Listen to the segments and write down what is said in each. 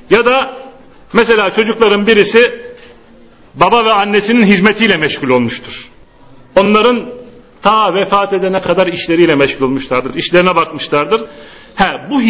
Ya da mesela çocukların birisi baba ve annesinin hizmetiyle meşgul olmuştur. Onların ta vefat edene kadar işleriyle meşgul olmuşlardır. İşlerine bakmışlardır. Bu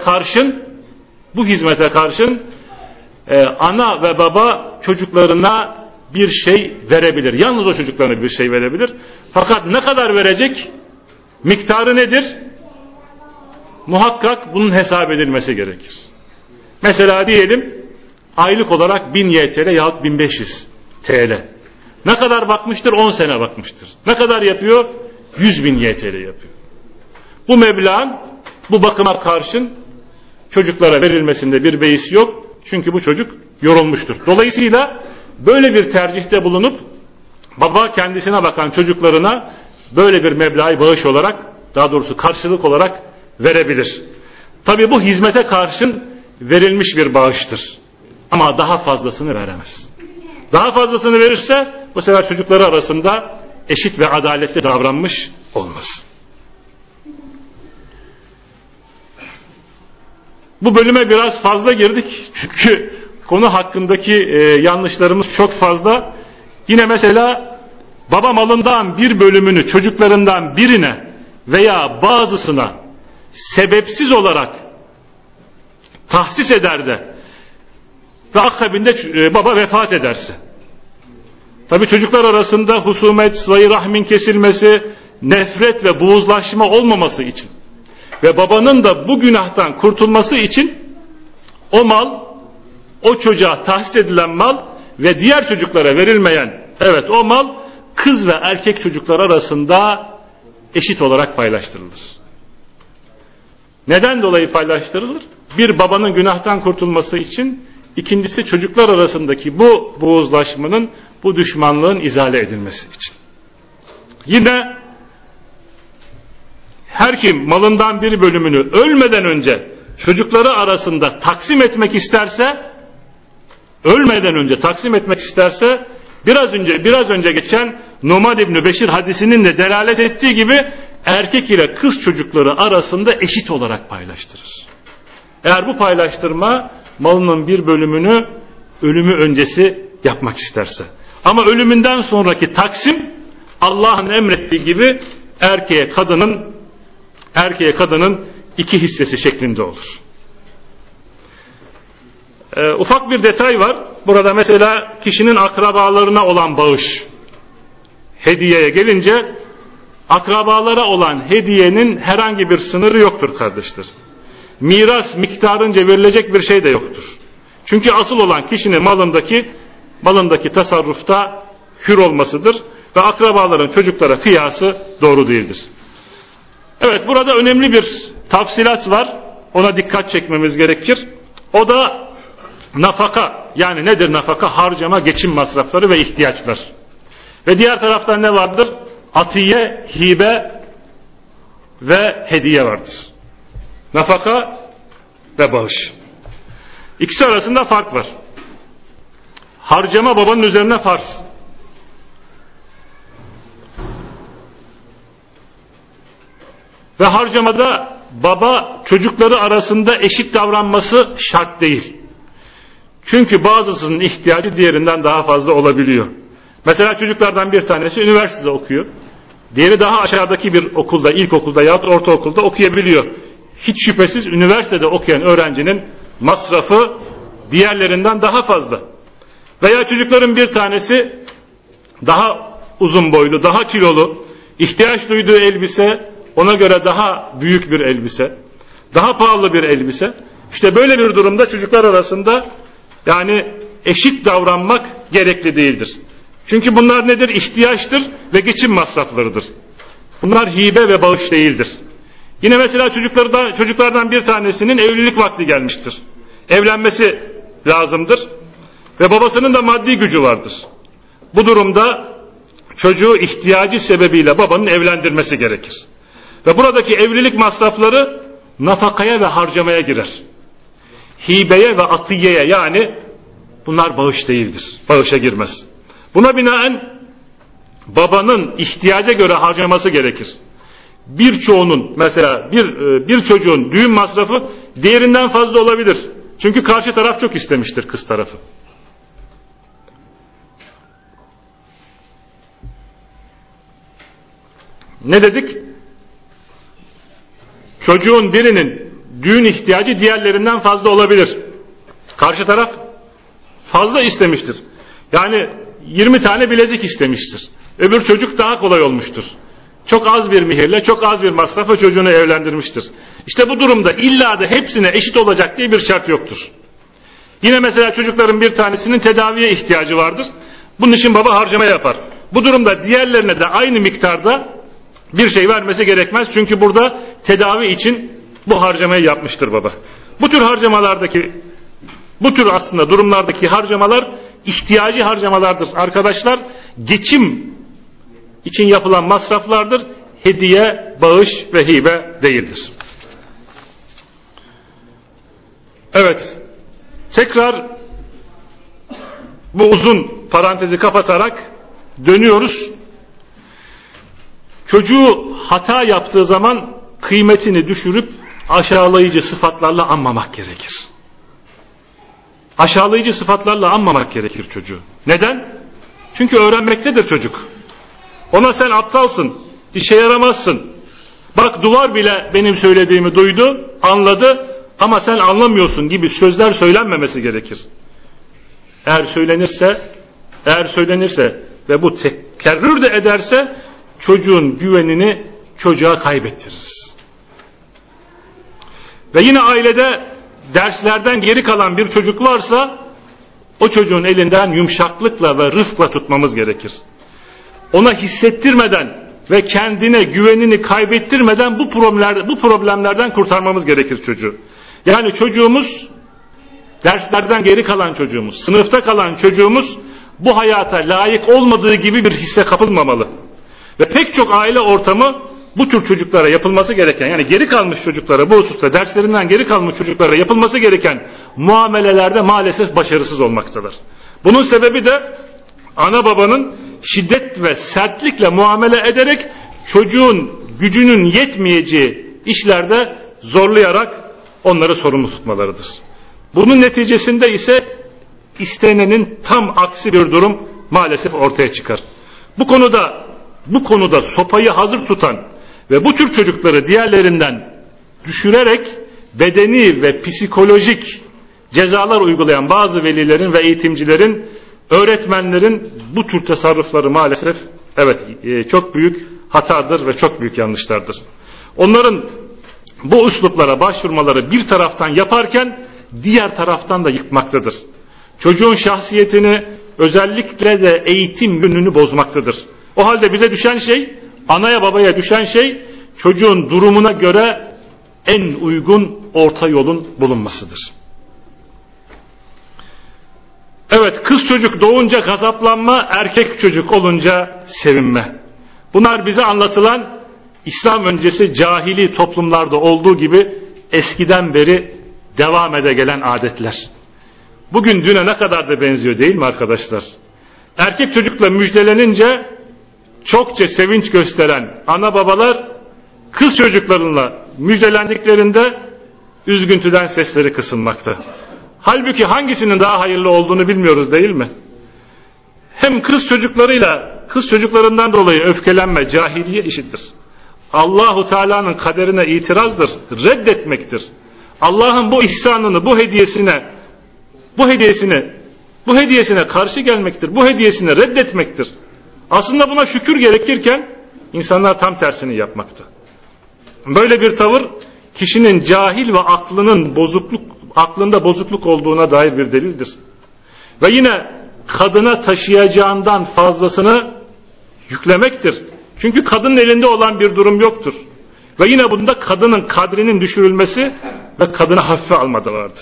hizmete karşın ana ve baba çocuklarına bir şey verebilir. Yalnız o çocuklarına bir şey verebilir. Fakat ne kadar verecek? Miktarı nedir? Muhakkak bunun hesap edilmesi gerekir. Mesela diyelim aylık olarak 1000 YTL yahut 1500 TL. Ne kadar bakmıştır? 10 sene bakmıştır. Ne kadar yapıyor? 100.000 YTL yapıyor. Bu meblağın bu bakıma karşın çocuklara verilmesinde bir beis yok. Çünkü bu çocuk yorulmuştur. Dolayısıyla böyle bir tercihte bulunup baba kendisine bakan çocuklarına böyle bir meblağı bağış olarak, daha doğrusu karşılık olarak verebilir. Tabi bu hizmete karşın verilmiş bir bağıştır. Ama daha fazlasını veremez. Daha fazlasını verirse bu sefer çocukları arasında eşit ve adaletli davranmış olmaz. Bu bölüme biraz fazla girdik. Çünkü konu hakkındaki yanlışlarımız çok fazla. Yine mesela baba malından bir bölümünü çocuklarından birine veya bazısına sebepsiz olarak tahsis eder de ve akabinde baba vefat ederse. Tabi çocuklar arasında husumet, sıla-i rahmin kesilmesi, nefret ve buğuzlaşma olmaması için ve babanın da bu günahtan kurtulması için o mal, o çocuğa tahsis edilen mal ve diğer çocuklara verilmeyen o mal kız ve erkek çocuklar arasında eşit olarak paylaştırılır. Neden dolayı paylaştırılır? Bir, babanın günahtan kurtulması için, ikincisi çocuklar arasındaki bu buğuzlaşmanın, bu düşmanlığın izale edilmesi için. Yine her kim malından bir bölümünü ölmeden önce çocukları arasında taksim etmek isterse biraz önce geçen Numan İbni Beşir hadisinin de delalet ettiği gibi erkek ile kız çocukları arasında eşit olarak paylaştırır. Eğer bu paylaştırma malının bir bölümünü ölümü öncesi yapmak isterse. Ama ölümünden sonraki taksim Allah'ın emrettiği gibi erkeğe kadının 2 hissesi şeklinde olur. Ufak bir detay var. Burada mesela kişinin akrabalarına olan bağış, hediyeye gelince akrabalara olan hediyenin herhangi bir sınırı yoktur kardeşler. Miras miktarınca verilecek bir şey de yoktur. Çünkü asıl olan kişinin malındaki tasarrufta hür olmasıdır ve akrabaların çocuklara kıyası doğru değildir. Evet, burada önemli bir tafsilat var. Ona dikkat çekmemiz gerekir. O da nafaka. Yani nedir nafaka? Harcama, geçim masrafları ve ihtiyaçlar. Ve diğer taraftan ne vardır? Atiye, hibe ve hediye vardır. Nafaka ve bağış. İkisi arasında fark var. Harcama babanın üzerine farz. Ve harcamada baba çocukları arasında eşit davranması şart değil. Çünkü bazısının ihtiyacı diğerinden daha fazla olabiliyor. Mesela çocuklardan bir tanesi üniversitede okuyor. Diğeri daha aşağıdaki bir okulda, ilkokulda ya da ortaokulda okuyabiliyor. Hiç şüphesiz üniversitede okuyan öğrencinin masrafı diğerlerinden daha fazla. Veya çocukların bir tanesi daha uzun boylu, daha kilolu, ihtiyaç duyduğu elbise ona göre daha büyük bir elbise, daha pahalı bir elbise. İşte böyle bir durumda çocuklar arasında yani eşit davranmak gerekli değildir. Çünkü bunlar nedir? İhtiyaçtır ve geçim masraflarıdır. Bunlar hibe ve bağış değildir. Yine mesela çocuklardan bir tanesinin evlilik vakti gelmiştir. Evlenmesi lazımdır ve babasının da maddi gücü vardır. Bu durumda çocuğu ihtiyacı sebebiyle babanın evlendirmesi gerekir. Ve buradaki evlilik masrafları nafakaya ve harcamaya girer. Hibeye ve atiyeye, yani bunlar bağış değildir. Bağışa girmez. Buna binaen babanın ihtiyaca göre harcaması gerekir. Birçoğunun mesela bir çocuğun düğün masrafı diğerinden fazla olabilir. Çünkü karşı taraf çok istemiştir, kız tarafı. Ne dedik? Çocuğun birinin düğün ihtiyacı diğerlerinden fazla olabilir. Karşı taraf fazla istemiştir. Yani 20 tane bilezik istemiştir. Öbür çocuk daha kolay olmuştur. Çok az bir mihirle, çok az bir masrafla çocuğunu evlendirmiştir. İşte bu durumda illa da hepsine eşit olacak diye bir şart yoktur. Yine mesela çocukların bir tanesinin tedaviye ihtiyacı vardır. Bunun için baba harcama yapar. Bu durumda diğerlerine de aynı miktarda bir şey vermesi gerekmez. Çünkü burada tedavi için bu harcamayı yapmıştır baba. Bu tür aslında durumlardaki harcamalar ihtiyacı harcamalardır arkadaşlar. Geçim için yapılan masraflardır. Hediye, bağış ve hibe değildir. Evet. Tekrar bu uzun parantezi kapatarak dönüyoruz. Çocuğu hata yaptığı zaman kıymetini düşürüp aşağılayıcı sıfatlarla anmamak gerekir. Aşağılayıcı sıfatlarla anmamak gerekir çocuğu. Neden? Çünkü öğrenmektedir çocuk. Ona sen aptalsın, işe yaramazsın. Bak duvar bile benim söylediğimi duydu, anladı ama sen anlamıyorsun gibi sözler söylenmemesi gerekir. Eğer söylenirse ve bu tekerrür de ederse çocuğun güvenini çocuğa kaybettiririz. Ve yine ailede derslerden geri kalan bir çocuk varsa o çocuğun elinden yumuşaklıkla ve rıfkla tutmamız gerekir. Ona hissettirmeden ve kendine güvenini kaybettirmeden bu problemlerden kurtarmamız gerekir çocuğu. Yani çocuğumuz, derslerden geri kalan çocuğumuz, sınıfta kalan çocuğumuz bu hayata layık olmadığı gibi bir hisse kapılmamalı. Ve pek çok aile ortamı bu tür çocuklara yapılması gereken, yani geri kalmış çocuklara, bu hususta derslerinden geri kalmış çocuklara yapılması gereken muamelelerde maalesef başarısız olmaktadır. Bunun sebebi de ana babanın şiddet ve sertlikle muamele ederek çocuğun gücünün yetmeyeceği işlerde zorlayarak onları sorumlu tutmalarıdır. Bunun neticesinde ise istenenin tam aksi bir durum maalesef ortaya çıkar. Bu konuda sopayı hazır tutan ve bu tür çocukları diğerlerinden düşürerek bedeni ve psikolojik cezalar uygulayan bazı velilerin ve eğitimcilerin, öğretmenlerin bu tür tasarrufları maalesef çok büyük hatadır ve çok büyük yanlışlardır. Onların bu üsluplara başvurmaları bir taraftan yaparken diğer taraftan da yıkmaktadır. Çocuğun şahsiyetini, özellikle de eğitim yönünü bozmaktadır. O halde bize düşen şey, anaya babaya düşen şey çocuğun durumuna göre en uygun orta yolun bulunmasıdır. Evet, kız çocuk doğunca gazaplanma, erkek çocuk olunca sevinme. Bunlar bize anlatılan İslam öncesi cahili toplumlarda olduğu gibi eskiden beri devam ede gelen adetler. Bugün düne ne kadar da benziyor değil mi arkadaşlar? Erkek çocukla müjdelenince çokça sevinç gösteren ana babalar kız çocuklarıyla müjdelendiklerinde üzüntüden sesleri kısılmakta. Halbuki hangisinin daha hayırlı olduğunu bilmiyoruz değil mi? Hem kız çocuklarından dolayı öfkelenme cahiliye işidir. Allahu Teala'nın kaderine itirazdır, reddetmektir. Allah'ın bu ihsanını, bu hediyesine karşı gelmektir. Bu hediyesini reddetmektir. Aslında buna şükür gerekirken insanlar tam tersini yapmakta. Böyle bir tavır kişinin cahil ve aklında bozukluk olduğuna dair bir delildir. Ve yine kadına taşıyacağından fazlasını yüklemektir. Çünkü kadının elinde olan bir durum yoktur. Ve yine bunda kadının kadrinin düşürülmesi ve kadını hafife almada vardır.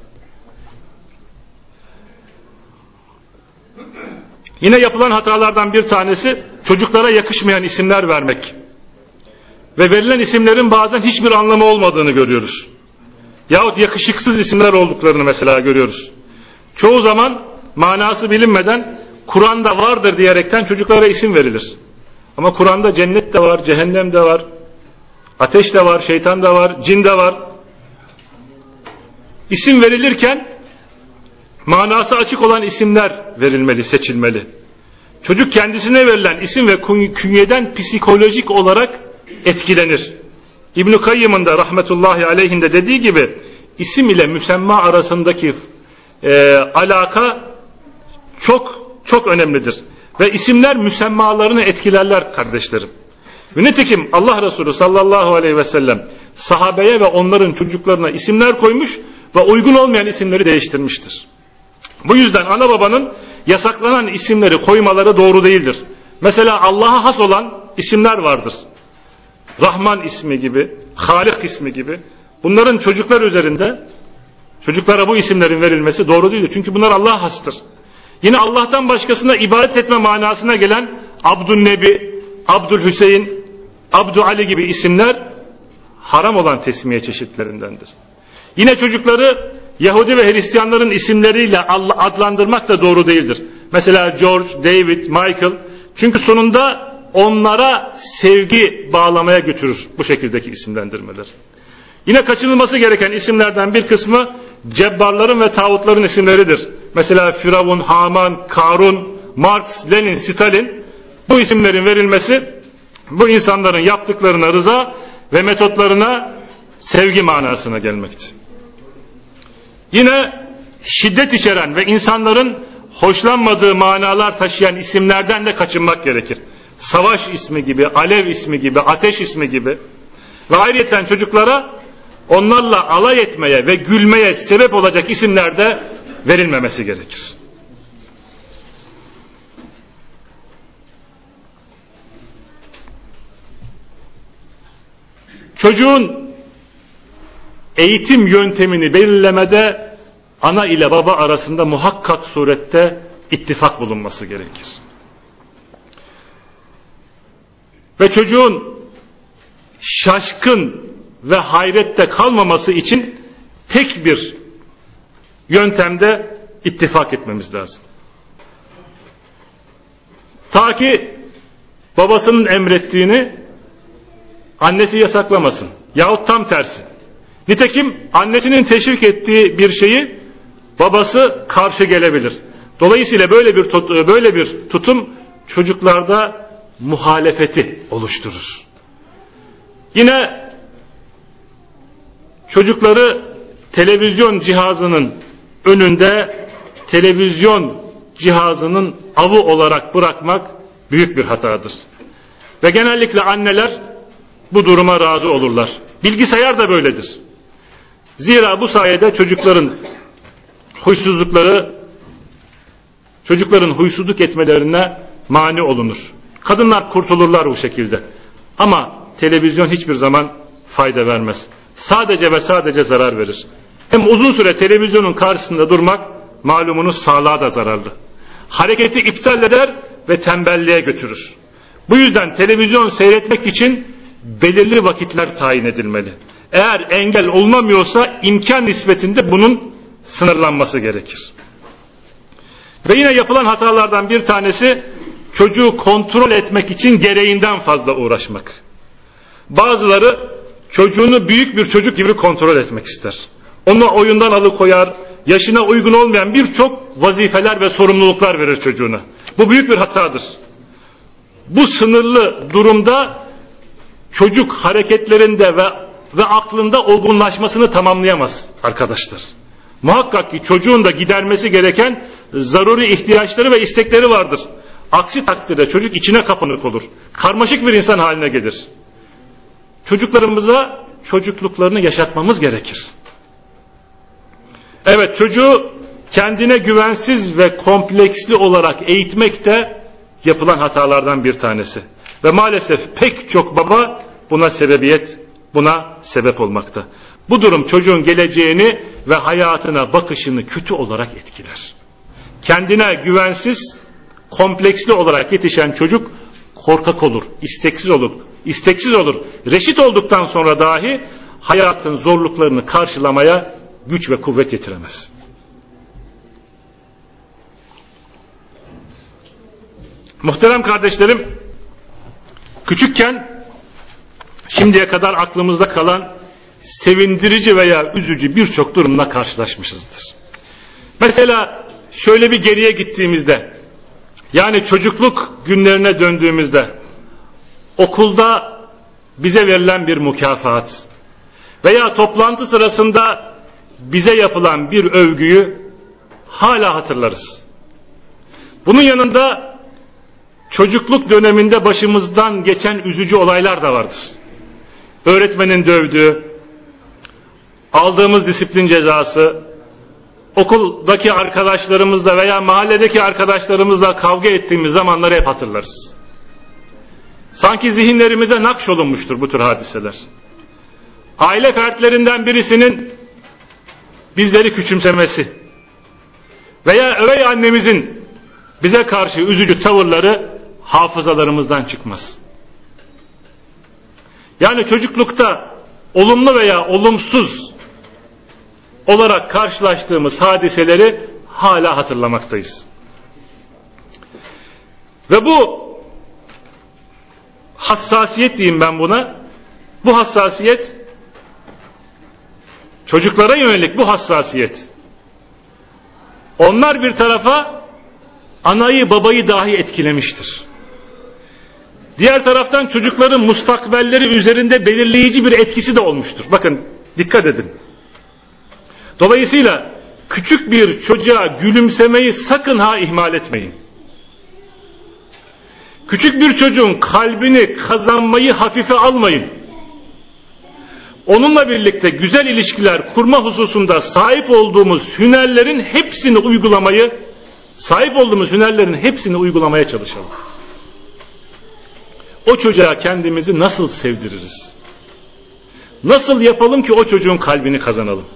Yine yapılan hatalardan bir tanesi çocuklara yakışmayan isimler vermek. Ve verilen isimlerin bazen hiçbir anlamı olmadığını görüyoruz. Yahut yakışıksız isimler olduklarını mesela görüyoruz. Çoğu zaman manası bilinmeden Kur'an'da vardır diyerekten çocuklara isim verilir. Ama Kur'an'da cennet de var, cehennem de var, ateş de var, şeytan da var, cin de var. İsim verilirken manası açık olan isimler verilmeli, seçilmeli. Çocuk kendisine verilen isim ve künyeden psikolojik olarak etkilenir. İbn-i Kayyım'ın da rahmetullahi aleyhinde dediği gibi isim ile müsemma arasındaki alaka çok önemlidir. Ve isimler müsemmalarını etkilerler kardeşlerim. Ve nitekim Allah Resulü sallallahu aleyhi ve sellem sahabeye ve onların çocuklarına isimler koymuş ve uygun olmayan isimleri değiştirmiştir. Bu yüzden ana babanın yasaklanan isimleri koymaları doğru değildir. Mesela Allah'a has olan isimler vardır. Rahman ismi gibi, Halik ismi gibi. Bunların çocuklar üzerinde, çocuklara bu isimlerin verilmesi doğru değildir. Çünkü bunlar Allah'a hastır. Yine Allah'tan başkasına ibadet etme manasına gelen Abdülnebi, Abdülhüseyin, Abdüali gibi isimler haram olan tesmiye çeşitlerindendir. Yine çocukları Yahudi ve Hristiyanların isimleriyle adlandırmak da doğru değildir. Mesela George, David, Michael. Çünkü sonunda onlara sevgi bağlamaya götürür bu şekildeki isimlendirmeler. Yine kaçınılması gereken isimlerden bir kısmı cebbarların ve tağutların isimleridir. Mesela Firavun, Haman, Karun, Marx, Lenin, Stalin. Bu isimlerin verilmesi bu insanların yaptıklarına rıza ve metotlarına sevgi manasına gelmektedir. Yine şiddet içeren ve insanların hoşlanmadığı manalar taşıyan isimlerden de kaçınmak gerekir. Savaş ismi gibi, alev ismi gibi, ateş ismi gibi. Ve ayrıca çocuklara onlarla alay etmeye ve gülmeye sebep olacak isimler de verilmemesi gerekir. Çocuğun eğitim yöntemini belirlemede ana ile baba arasında muhakkak surette ittifak bulunması gerekir. Ve çocuğun şaşkın ve hayrette kalmaması için tek bir yöntemde ittifak etmemiz lazım. Ta ki babasının emrettiğini annesi yasaklamasın. Yahut tam tersi. Nitekim annesinin teşvik ettiği bir şeyi babası karşı gelebilir. Dolayısıyla böyle bir tutum çocuklarda muhalefeti oluşturur. Yine çocukları televizyon cihazının önünde televizyon cihazının avı olarak bırakmak büyük bir hatadır. Ve genellikle anneler bu duruma razı olurlar. Bilgisayar da böyledir. Zira bu sayede çocukların huysuzluk etmelerine mani olunur. Kadınlar kurtulurlar bu şekilde. Ama televizyon hiçbir zaman fayda vermez. Sadece ve sadece zarar verir. Hem uzun süre televizyonun karşısında durmak malumunuz sağlığa da zararlı. Hareketi iptal eder ve tembelliğe götürür. Bu yüzden televizyon seyretmek için belirli vakitler tayin edilmeli. Eğer engel olunamıyorsa imkan nispetinde bunun sınırlanması gerekir. Ve yine yapılan hatalardan bir tanesi çocuğu kontrol etmek için gereğinden fazla uğraşmak. Bazıları çocuğunu büyük bir çocuk gibi kontrol etmek ister. Onu oyundan alıkoyar, yaşına uygun olmayan birçok vazifeler ve sorumluluklar verir çocuğuna. Bu büyük bir hatadır. Bu sınırlı durumda çocuk hareketlerinde ve aklında olgunlaşmasını tamamlayamaz arkadaşlar. Muhakkak ki çocuğun da gidermesi gereken zaruri ihtiyaçları ve istekleri vardır. Aksi takdirde çocuk içine kapanık olur. Karmaşık bir insan haline gelir. Çocuklarımıza çocukluklarını yaşatmamız gerekir. Evet, çocuğu kendine güvensiz ve kompleksli olarak eğitmek de yapılan hatalardan bir tanesi. Ve maalesef pek çok baba buna sebep olmakta. Bu durum çocuğun geleceğini ve hayatına bakışını kötü olarak etkiler. Kendine güvensiz, kompleksli olarak yetişen çocuk korkak olur, isteksiz olur. Reşit olduktan sonra dahi hayatın zorluklarını karşılamaya güç ve kuvvet yetiremez. Muhterem kardeşlerim, küçükken şimdiye kadar aklımızda kalan sevindirici veya üzücü birçok durumla karşılaşmışızdır. Mesela şöyle bir geriye gittiğimizde, yani çocukluk günlerine döndüğümüzde, okulda bize verilen bir mükafat veya toplantı sırasında bize yapılan bir övgüyü hala hatırlarız. Bunun yanında çocukluk döneminde başımızdan geçen üzücü olaylar da vardır. Öğretmenin dövdüğü, aldığımız disiplin cezası, okuldaki arkadaşlarımızla veya mahalledeki arkadaşlarımızla kavga ettiğimiz zamanları hep hatırlarız. Sanki zihinlerimize nakşolunmuştur bu tür hadiseler. Aile fertlerinden birisinin bizleri küçümsemesi veya üvey annemizin bize karşı üzücü tavırları hafızalarımızdan çıkmaz. Yani çocuklukta olumlu veya olumsuz olarak karşılaştığımız hadiseleri hala hatırlamaktayız. Ve bu hassasiyet diyeyim ben buna, bu hassasiyet, çocuklara yönelik bu hassasiyet, onlar bir tarafa anayı babayı dahi etkilemiştir. Diğer taraftan çocukların mustakbelleri üzerinde belirleyici bir etkisi de olmuştur. Bakın dikkat edin. Dolayısıyla küçük bir çocuğa gülümsemeyi sakın ha ihmal etmeyin. Küçük bir çocuğun kalbini kazanmayı hafife almayın. Onunla birlikte güzel ilişkiler kurma hususunda sahip olduğumuz hünerlerin hepsini uygulamaya çalışalım. O çocuğa kendimizi nasıl sevdiririz? Nasıl yapalım ki o çocuğun kalbini kazanalım?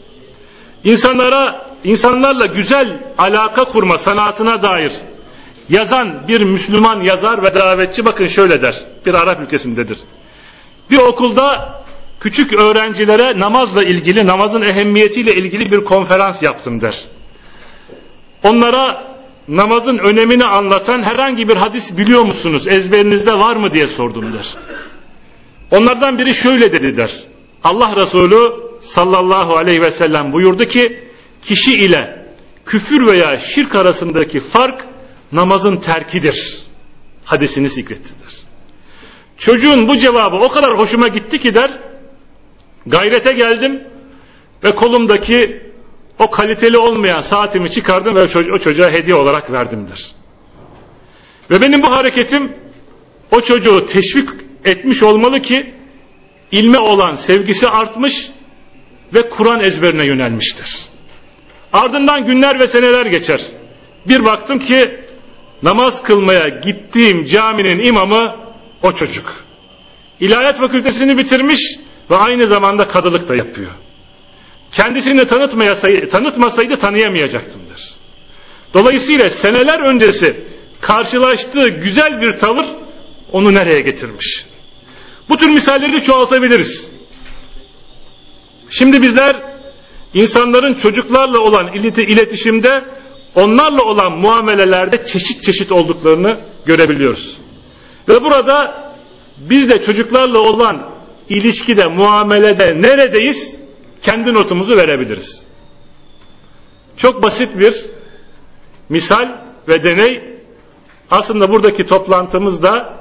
İnsanlarla güzel alaka kurma sanatına dair yazan bir Müslüman yazar ve davetçi bakın şöyle der. Bir Arap ülkesindedir. Bir okulda küçük öğrencilere namazla ilgili, namazın ehemmiyetiyle ilgili bir konferans yaptım der. Onlara namazın önemini anlatan herhangi bir hadis biliyor musunuz, ezberinizde var mı diye sordum der. Onlardan biri şöyle dedi der. Allah Resulü sallallahu aleyhi ve sellem buyurdu ki, kişi ile küfür veya şirk arasındaki fark namazın terkidir. Hadisini zikretti der. Çocuğun bu cevabı o kadar hoşuma gitti ki der, gayrete geldim ve kolumdaki o kaliteli olmayan saatimi çıkardım ve o çocuğa hediye olarak verdim der. Ve benim bu hareketim o çocuğu teşvik etmiş olmalı ki ilme olan sevgisi artmış ve Kur'an ezberine yönelmiştir. Ardından günler ve seneler geçer. Bir baktım ki namaz kılmaya gittiğim caminin imamı o çocuk. İlahiyat fakültesini bitirmiş ve aynı zamanda kadılık da yapıyor. Kendisini tanıtmasaydı tanıyamayacaktımdır. Dolayısıyla seneler öncesi karşılaştığı güzel bir tavır onu nereye getirmiş? Bu tür misalleri çoğaltabiliriz. Şimdi bizler insanların çocuklarla olan iletişimde, onlarla olan muamelelerde çeşit çeşit olduklarını görebiliyoruz. Ve burada biz de çocuklarla olan ilişkide, muamelede neredeyiz? Kendi notumuzu verebiliriz. Çok basit bir misal ve deney. Aslında buradaki toplantımızda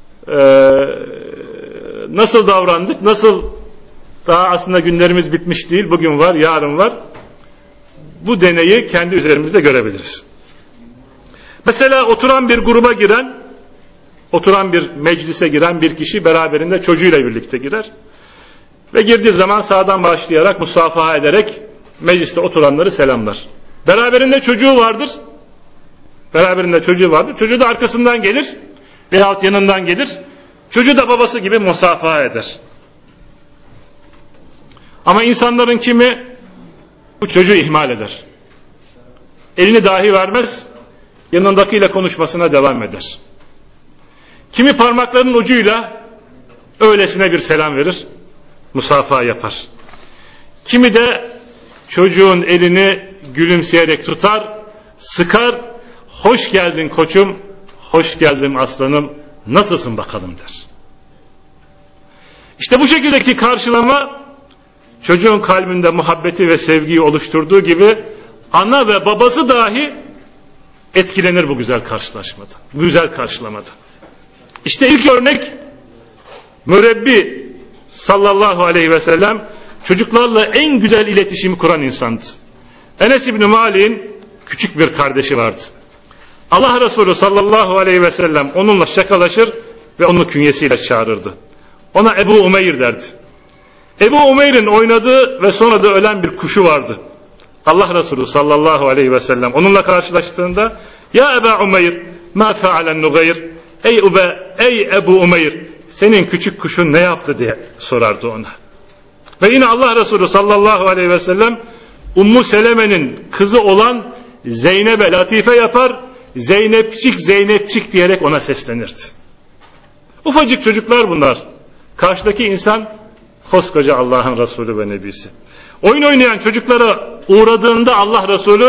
nasıl davrandık, nasıl, daha aslında günlerimiz bitmiş değil, bugün var, yarın var. Bu deneyi kendi üzerimizde görebiliriz. Mesela oturan bir meclise giren bir kişi beraberinde çocuğuyla birlikte girer. Ve girdiği zaman sağdan başlayarak musafaha ederek mecliste oturanları selamlar. Beraberinde çocuğu vardır. Çocuğu da arkasından gelir veyahut yanından gelir. Çocuğu da babası gibi musafaha eder. Ama insanların kimi bu çocuğu ihmal eder. Elini dahi vermez, yanındakiyle konuşmasına devam eder. Kimi parmaklarının ucuyla öylesine bir selam verir, musafaha yapar. Kimi de çocuğun elini gülümseyerek tutar, sıkar, hoş geldin koçum, hoş geldin aslanım, nasılsın bakalım der. İşte bu şekildeki karşılama çocuğun kalbinde muhabbeti ve sevgiyi oluşturduğu gibi ana ve babası dahi etkilenir bu güzel karşılaşmada, bu güzel karşılamada. İşte ilk örnek mürebbi sallallahu aleyhi ve sellem çocuklarla en güzel iletişimi kuran insandı. Enes İbni Malik'in küçük bir kardeşi vardı. Allah Resulü sallallahu aleyhi ve sellem onunla şakalaşır ve onu künyesiyle çağırırdı. Ona Ebu Umeyr derdi. Ebu Umeyr'in oynadığı ve sonra da ölen bir kuşu vardı. Allah Resulü sallallahu aleyhi ve sellem onunla karşılaştığında ya Ebu Umeyr ma fealen nugayr, ey Ebu Umeyr, senin küçük kuşun ne yaptı diye sorardı ona. Ve yine Allah Resulü sallallahu aleyhi ve sellem Ummu Seleme'nin kızı olan Zeynep'e latife yapar, Zeynepçik diyerek ona seslenirdi. Ufacık çocuklar bunlar. Karşıdaki insan koskoca Allah'ın Resulü ve Nebisi. Oyun oynayan çocuklara uğradığında Allah Resulü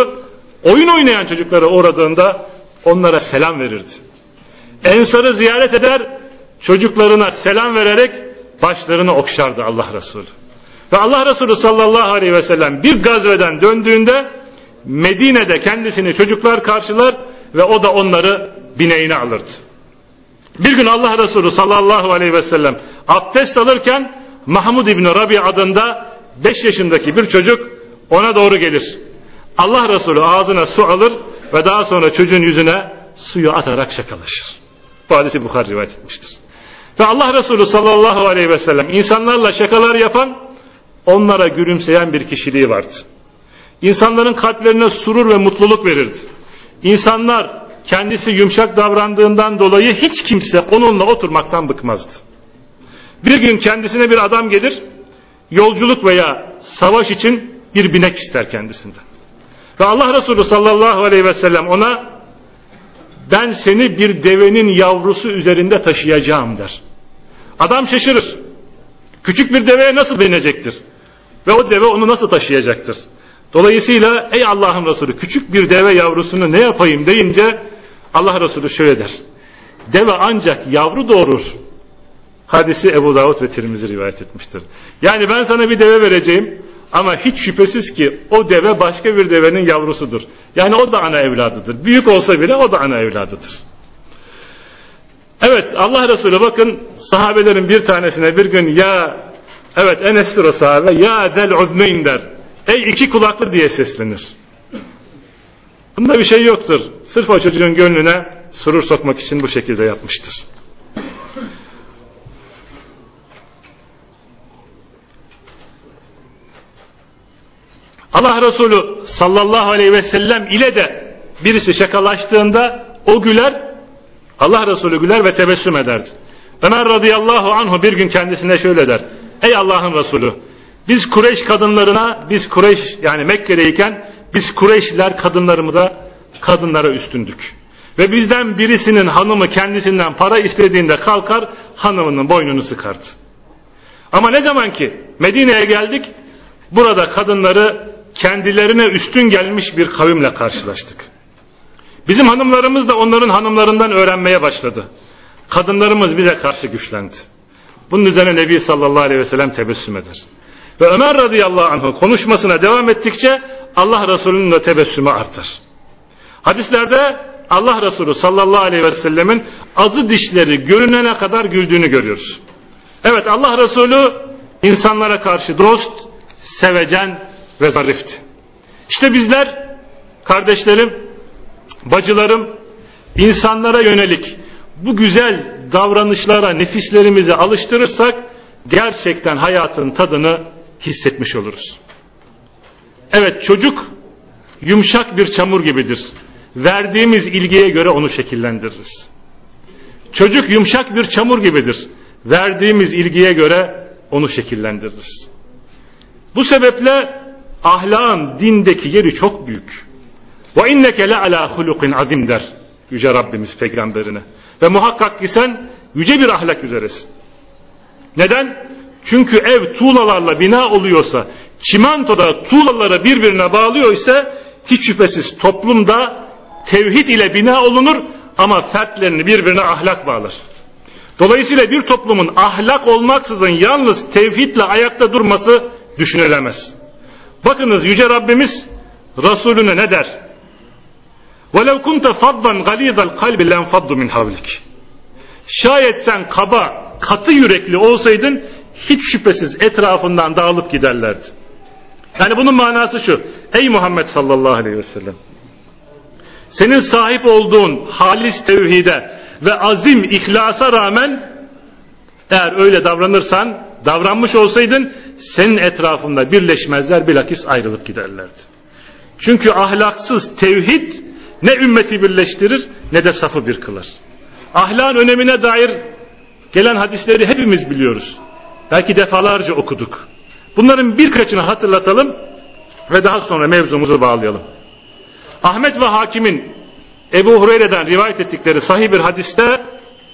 onlara selam verirdi. Ensar'ı ziyaret eder, çocuklarına selam vererek başlarını okşardı Allah Resulü. Ve Allah Resulü sallallahu aleyhi ve sellem bir gazveden döndüğünde Medine'de kendisini çocuklar karşılar ve o da onları bineğine alırdı. Bir gün Allah Resulü sallallahu aleyhi ve sellem abdest alırken Mahmud İbni Rabi adında 5 yaşındaki bir çocuk ona doğru gelir. Allah Resulü ağzına su alır ve daha sonra çocuğun yüzüne suyu atarak şakalaşır. Bu hadisi Bukhari rivayet etmiştir. Ve Allah Resulü sallallahu aleyhi ve sellem insanlarla şakalar yapan, onlara gülümseyen bir kişiliği vardı. İnsanların kalplerine surur ve mutluluk verirdi. İnsanlar kendisi yumuşak davrandığından dolayı hiç kimse onunla oturmaktan bıkmazdı. Bir gün kendisine bir adam gelir, yolculuk veya savaş için bir binek ister kendisinden. Ve Allah Resulü sallallahu aleyhi ve sellem ona ben seni bir devenin yavrusu üzerinde taşıyacağım der. Adam şaşırır. Küçük bir deveye nasıl binecektir? Ve o deve onu nasıl taşıyacaktır? Dolayısıyla ey Allah'ın Resulü küçük bir deve yavrusunu ne yapayım deyince Allah Resulü şöyle der. Deve ancak yavru doğurur. Hadisi Ebu Davud ve Tirmizi rivayet etmiştir. Yani ben sana bir deve vereceğim ama hiç şüphesiz ki o deve başka bir devenin yavrusudur. Yani o da ana evladıdır. Büyük olsa bile o da ana evladıdır. Evet Allah Resulü bakın sahabelerin bir tanesine bir gün Enes'tir o sahabe ya del udneyn der. Ey iki kulaklı diye seslenir. Bunda bir şey yoktur. Sırf o çocuğun gönlüne surur sokmak için bu şekilde yapmıştır. Allah Resulü sallallahu aleyhi ve sellem ile de birisi şakalaştığında o güler, Allah Resulü güler ve tebessüm ederdi. Ömer radıyallahu anhu bir gün kendisine şöyle der. Ey Allah'ın Resulü, biz Kureyş yani Mekke'deyken biz Kureyşliler kadınlara üstündük. Ve bizden birisinin hanımı kendisinden para istediğinde kalkar hanımının boynunu sıkardı. Ama ne zaman ki Medine'ye geldik, burada kadınları kendilerine üstün gelmiş bir kavimle karşılaştık. Bizim hanımlarımız da onların hanımlarından öğrenmeye başladı. Kadınlarımız bize karşı güçlendi. Bunun üzerine Nebi sallallahu aleyhi ve sellem tebessüm eder. Ve Ömer radıyallahu anh konuşmasına devam ettikçe Allah Resulü'nün de tebessümü artar. Hadislerde Allah Resulü sallallahu aleyhi ve sellemin azı dişleri görünene kadar güldüğünü görüyoruz. Evet Allah Resulü insanlara karşı dost, sevecen ve zarifti. İşte bizler kardeşlerim, bacılarım insanlara yönelik bu güzel davranışlara nefislerimizi alıştırırsak gerçekten hayatın tadını hissetmiş oluruz. Evet çocuk yumuşak bir çamur gibidir. Verdiğimiz ilgiye göre onu şekillendiririz. Çocuk yumuşak bir çamur gibidir. Verdiğimiz ilgiye göre onu şekillendiririz. Bu sebeple ahlakın dindeki yeri çok büyük. Ve inneke le ala hulukin azim der Yüce Rabbimiz peygamberine. Ve muhakkak ki sen yüce bir ahlak üzeresin. Neden? Çünkü ev tuğlalarla bina oluyorsa, çimentoda tuğlaları birbirine bağlıyorsa hiç şüphesiz toplumda tevhid ile bina olunur ama fertlerini birbirine ahlak bağlar. Dolayısıyla bir toplumun ahlak olmaksızın yalnız tevhidle ayakta durması düşünülemez. Bakınız Yüce Rabbimiz Resulüne ne der? وَلَوْ كُنْتَ فَضًّا غَلِيظَ الْقَلْبِ لَنْفَضُّ مِنْ حَوْلِكِ. Şayet sen kaba, katı yürekli olsaydın hiç şüphesiz etrafından dağılıp giderlerdi. Yani bunun manası şu: ey Muhammed sallallahu aleyhi ve sellem, senin sahip olduğun halis tevhide ve azim ihlasa rağmen eğer öyle davranmış olsaydın senin etrafında birleşmezler, bilakis ayrılıp giderlerdi. Çünkü ahlaksız tevhid ne ümmeti birleştirir ne de safı bir kılar. Ahlakın önemine dair gelen hadisleri hepimiz biliyoruz. Belki defalarca okuduk. Bunların birkaçını hatırlatalım ve daha sonra mevzumuzu bağlayalım. Ahmet ve Hakim'in Ebu Hureyre'den rivayet ettikleri sahih bir hadiste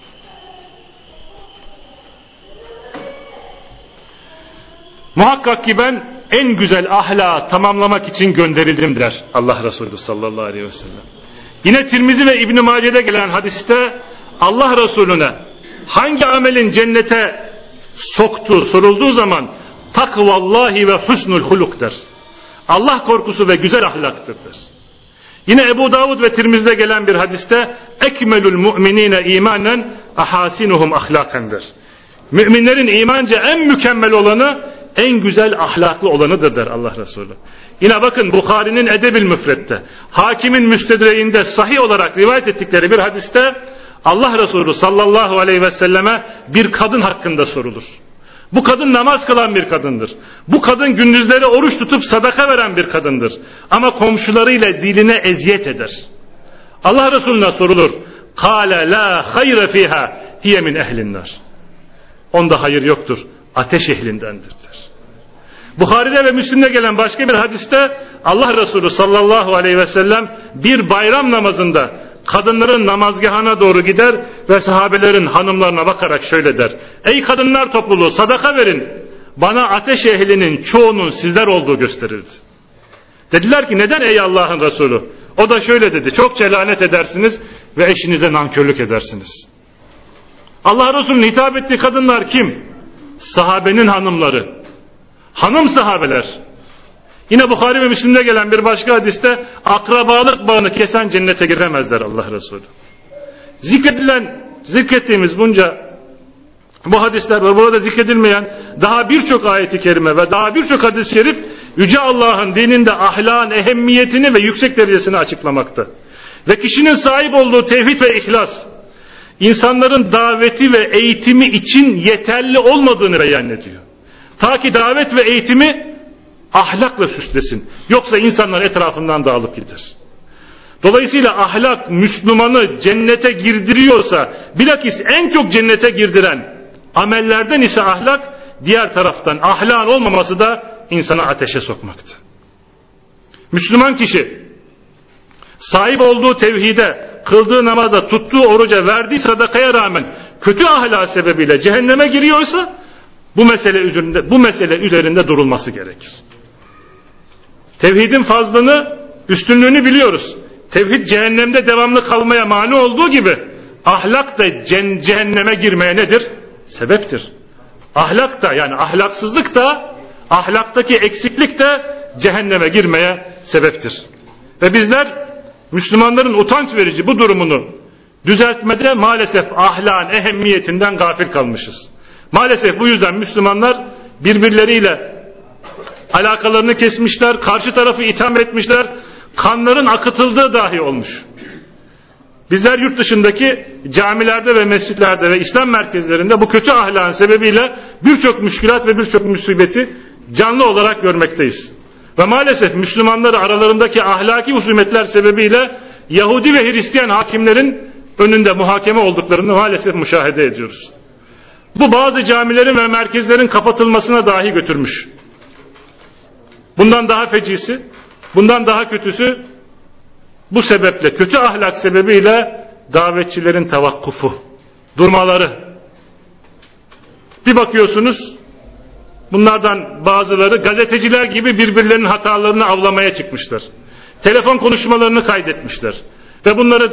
muhakkak ki ben en güzel ahlakı tamamlamak için gönderildim der Allah Resulü sallallahu aleyhi ve sellem. Yine Tirmizi ve İbn-i Mace'de gelen hadiste Allah Resulüne hangi amelin cennete soktuğu sorulduğu zaman takvallahi ve husnul huluk der. Allah korkusu ve güzel ahlaktır der. Yine Ebu Davud ve Tirmizi'de gelen bir hadiste ekmelül mu'minine imanen ahasinuhum ahlaken der. Müminlerin imanca en mükemmel olanı en güzel ahlaklı olanıdır der Allah Resulü. Yine bakın Bukhari'nin Edebil Müfret'te, Hakim'in Müstedreğinde sahih olarak rivayet ettikleri bir hadiste Allah Resulü sallallahu aleyhi ve selleme bir kadın hakkında sorulur. Bu kadın namaz kılan bir kadındır. Bu kadın gündüzleri oruç tutup sadaka veren bir kadındır. Ama komşularıyla diline eziyet eder. Allah Resulüne sorulur. Kâle lâ hayre fîhâ hiye min ehlinnâr. Onda hayır yoktur. Ateş ehlindendir der. Bukhari'de ve Müslim'de gelen başka bir hadiste Allah Resulü sallallahu aleyhi ve sellem bir bayram namazında kadınların namazgahına doğru gider ve sahabelerin hanımlarına bakarak şöyle der: ey kadınlar topluluğu, sadaka verin, bana ateş ehlinin çoğunun sizler olduğu gösterildi. Dediler ki neden ey Allah'ın Resulü? O da şöyle dedi: çokça lanet edersiniz ve eşinize nankörlük edersiniz. Allah Resulü'nün hitap ettiği kadınlar kim? Sahabenin hanımları, hanım sahabeler. Yine Bukhari ve Müslim'de gelen bir başka hadiste akrabalık bağını kesen cennete giremezler Allah Resulü. Zikrettiğimiz bunca bu hadisler ve burada zikredilmeyen daha birçok ayet-i kerime ve daha birçok hadis-i şerif Yüce Allah'ın dininde ahlakın ehemmiyetini ve yüksek derecesini açıklamakta. Ve kişinin sahip olduğu tevhid ve ihlas, insanların daveti ve eğitimi için yeterli olmadığını beyan ediyor. Ta ki davet ve eğitimi ahlakla süslesin. Yoksa insanlar etrafından dağılıp gider. Dolayısıyla ahlak Müslümanı cennete girdiriyorsa, bilakis en çok cennete girdiren amellerden ise ahlak, diğer taraftan ahlakın olmaması da insanı ateşe sokmaktı. Müslüman kişi sahip olduğu tevhide, kıldığı namaza, tuttuğu oruca, verdiği sadakaya rağmen kötü ahlak sebebiyle cehenneme giriyorsa bu mesele üzerinde durulması gerekir. Tevhidin fazlını, üstünlüğünü biliyoruz. Tevhid cehennemde devamlı kalmaya mani olduğu gibi ahlak da cehenneme girmeye nedir? Sebeptir. Ahlak da, yani ahlaksızlık da, ahlaktaki eksiklik de cehenneme girmeye sebeptir. Ve bizler Müslümanların utanç verici bu durumunu düzeltmede maalesef ahlakın ehemmiyetinden gafil kalmışız. Maalesef bu yüzden Müslümanlar birbirleriyle alakalarını kesmişler, karşı tarafı itham etmişler, kanların akıtıldığı dahi olmuş. Bizler yurt dışındaki camilerde ve mescitlerde ve İslam merkezlerinde bu kötü ahlakın sebebiyle birçok müşkülat ve birçok musibeti canlı olarak görmekteyiz. Ve maalesef Müslümanları aralarındaki ahlaki husumetler sebebiyle Yahudi ve Hristiyan hakimlerin önünde muhakeme olduklarını maalesef müşahede ediyoruz. Bu bazı camilerin ve merkezlerin kapatılmasına dahi götürmüş. Bundan daha fecisi, bundan daha kötüsü, bu sebeple, kötü ahlak sebebiyle davetçilerin tavakkufu, durmaları. Bir bakıyorsunuz, bunlardan bazıları gazeteciler gibi birbirlerinin hatalarını avlamaya çıkmışlar. Telefon konuşmalarını kaydetmişler. Ve bunları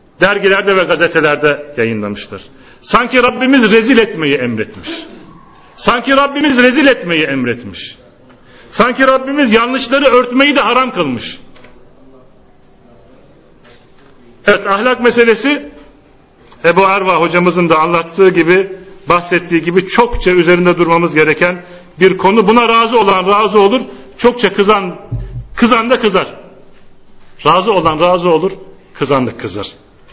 dergilerde ve gazetelerde yayınlamışlar. Sanki Rabbimiz rezil etmeyi emretmiş. Sanki Rabbimiz rezil etmeyi emretmiş. Sanki Rabbimiz yanlışları örtmeyi de haram kılmış. Evet, ahlak meselesi Ebu Arva hocamızın da anlattığı gibi, bahsettiği gibi çokça üzerinde durmamız gereken bir konu. Buna razı olan razı olur, çokça kızan da kızar. Razı olan razı olur, kızan da kızar.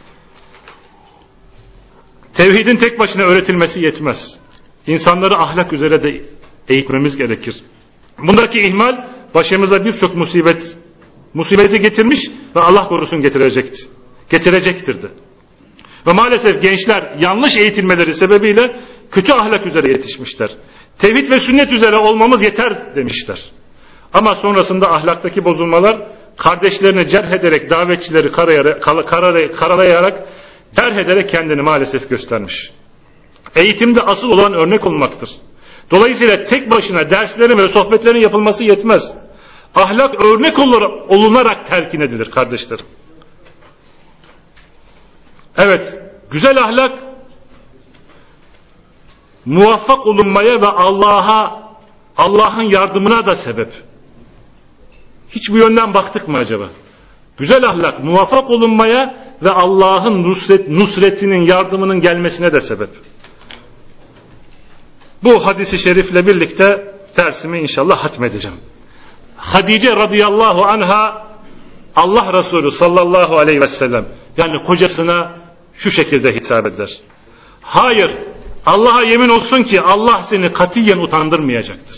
Tevhidin tek başına öğretilmesi yetmez. İnsanları ahlak üzere de eğitmemiz gerekir. Bundaki ihmal başımıza birçok musibeti getirmiş ve Allah korusun getirecektir de. Ve maalesef gençler yanlış eğitilmeleri sebebiyle kötü ahlak üzere yetişmişler. Tevhid ve sünnet üzere olmamız yeter demişler. Ama sonrasında ahlaktaki bozulmalar kardeşlerini cerh ederek, davetçileri karalayarak, cerh ederek kendini maalesef göstermiş. Eğitimde asıl olan örnek olmaktır. Dolayısıyla tek başına derslerin ve sohbetlerin yapılması yetmez. Ahlak örnek olunarak telkin edilir kardeşlerim. Evet, güzel ahlak muvaffak olunmaya ve Allah'ın yardımına da sebep. Hiç bu yönden baktık mı acaba? Güzel ahlak muvaffak olunmaya ve Allah'ın nusretinin, yardımının gelmesine de sebep. Bu hadisi şerifle birlikte dersimi inşallah hatmedeceğim. Hatice radıyallahu anha, Allah Resulü sallallahu aleyhi ve sellem, yani kocasına şu şekilde hitap eder. Hayır, Allah'a yemin olsun ki Allah seni katiyen utandırmayacaktır.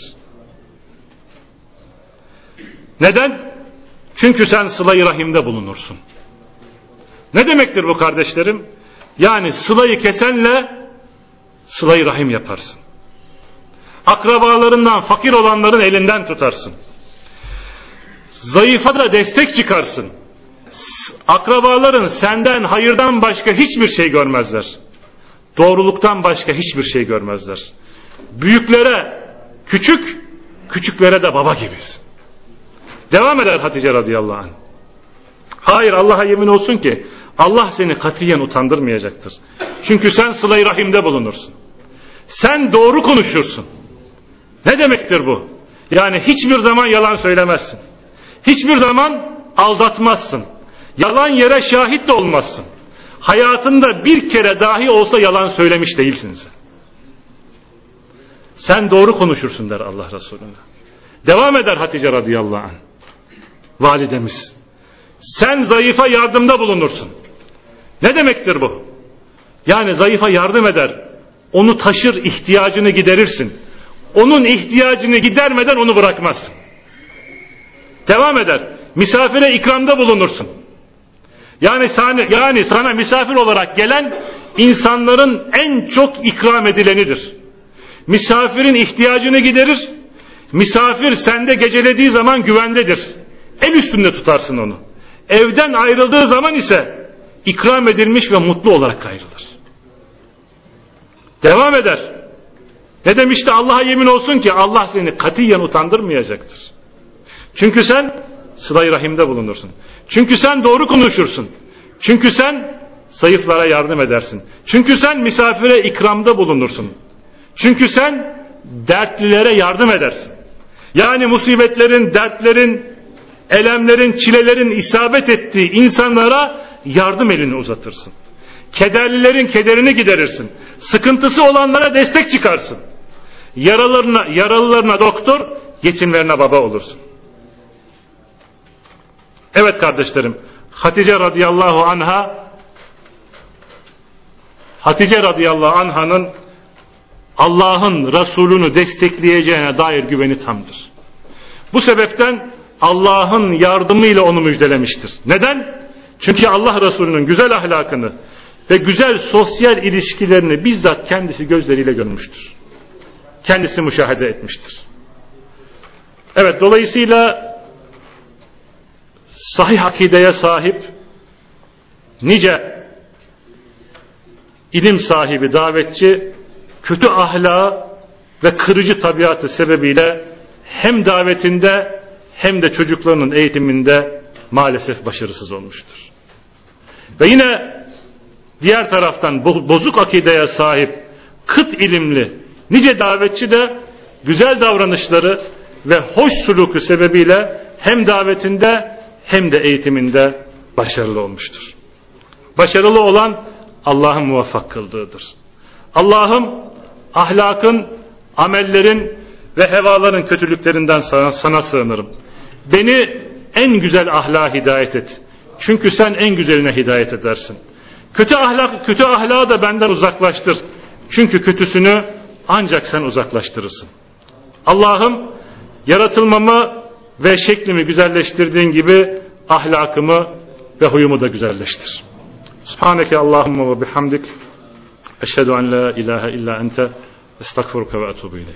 Neden? Çünkü sen sıla-i rahimde bulunursun. Ne demektir bu kardeşlerim? Yani sılayı kesenle sıla-i rahim yaparsın. Akrabalarından fakir olanların elinden tutarsın. Zayıfa da destek çıkarsın. Akrabaların senden hayırdan başka hiçbir şey görmezler. Doğruluktan başka hiçbir şey görmezler. Büyüklere küçük, küçüklere de baba gibisin. Devam eder Hatice radıyallahu anh. Hayır, Allah'a yemin olsun ki Allah seni katiyen utandırmayacaktır. Çünkü sen sıla-i rahimde bulunursun. Sen doğru konuşursun. Ne demektir bu? Yani hiçbir zaman yalan söylemezsin. Hiçbir zaman aldatmazsın. Yalan yere şahit de olmazsın. Hayatında bir kere dahi olsa yalan söylemiş değilsin sen. Sen doğru konuşursun der Allah Resulü'ne. Devam eder Hatice radıyallahu anh. Validemiz. Sen zayıfa yardımda bulunursun. Ne demektir bu? Yani zayıfa yardım eder. Onu taşır, ihtiyacını giderirsin. Onun ihtiyacını gidermeden onu bırakmazsın. Devam eder. Misafire ikramda bulunursun. Yani sana misafir olarak gelen insanların en çok ikram edilenidir. Misafirin ihtiyacını giderir. Misafir sende gecelediği zaman güvendedir. El üstünde tutarsın onu. Evden ayrıldığı zaman ise ikram edilmiş ve mutlu olarak ayrılır. Devam eder. Ne demişti? Allah'a yemin olsun ki Allah seni katiyen utandırmayacaktır. Çünkü sen sıla-i rahimde bulunursun. Çünkü sen doğru konuşursun. Çünkü sen zayıflara yardım edersin. Çünkü sen misafire ikramda bulunursun. Çünkü sen dertlilere yardım edersin. Yani musibetlerin, dertlerin, elemlerin, çilelerin isabet ettiği insanlara yardım elini uzatırsın. Kederlilerin kederini giderirsin. Sıkıntısı olanlara destek çıkarsın. Yaralılarına doktor, yetimlerine baba olursun. Evet kardeşlerim, Hatice radıyallahu anh'ın Allah'ın Resulünü destekleyeceğine dair güveni tamdır. Bu sebepten Allah'ın yardımıyla onu müjdelemiştir. Neden? Çünkü Allah Resulü'nün güzel ahlakını ve güzel sosyal ilişkilerini bizzat kendisi gözleriyle görmüştür. Kendisi müşahede etmiştir. Evet, dolayısıyla sahih akideye sahip nice ilim sahibi, davetçi, kötü ahlakı ve kırıcı tabiatı sebebiyle hem davetinde hem de çocuklarının eğitiminde maalesef başarısız olmuştur. Ve yine diğer taraftan bozuk akideye sahip, kıt ilimli, Nice davetçi de güzel davranışları ve hoş suluku sebebiyle hem davetinde hem de eğitiminde başarılı olmuştur. Başarılı olan Allah'ın muvaffak kıldığıdır. Allah'ım ahlakın, amellerin ve hevaların kötülüklerinden sana sığınırım. Beni en güzel ahlaka hidayet et. Çünkü sen en güzeline hidayet edersin. Kötü ahlakı da benden uzaklaştır. Çünkü kötüsünü ancak sen uzaklaştırırsın. Allah'ım yaratılmamı ve şeklimi güzelleştirdiğin gibi ahlakımı ve huyumu da güzelleştir. Subhaneke Allahümme ve bihamdik. Eşhedü en la ilahe illa ente estağfiruke ve etûbü ileyk.